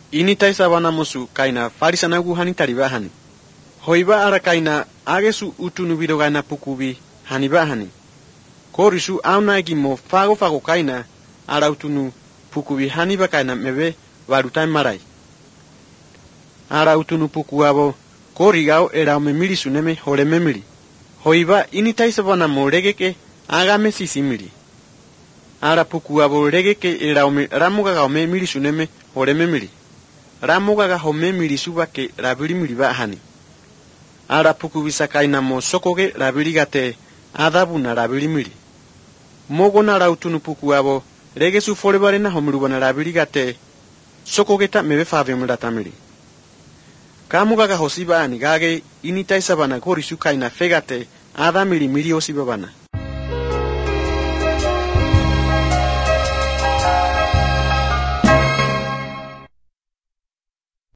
Ini taisa wana musu kaina farisana gu hani tariba hani. Hoiba ara kaina agesu utunu bido kaina pukubi hani ba hani. Korisu auna egi mo fago kaina ara utunu pukubi hani ba kaina mebe warutai marai. Ara utunu puku abo korigao era memili suneme hore memili. Hoiba ini taisa wana mo regeke agame sisimili. Ara puku abo regeke era ramuga ga memili suneme hore memili. Ramuga ga memili subake rabili mili ba hani. Ara puku bisa kaina mo sokoge rabili gate adabu na rabili mili. Mogo na ra utunu puku abo rege su forebare na homiruba na rabili gate sokoge ta mebe fave mlata mili. Kamuga ga hosiba ani gage ini taisa bana korisu kaina fegate ada mili osiba bana.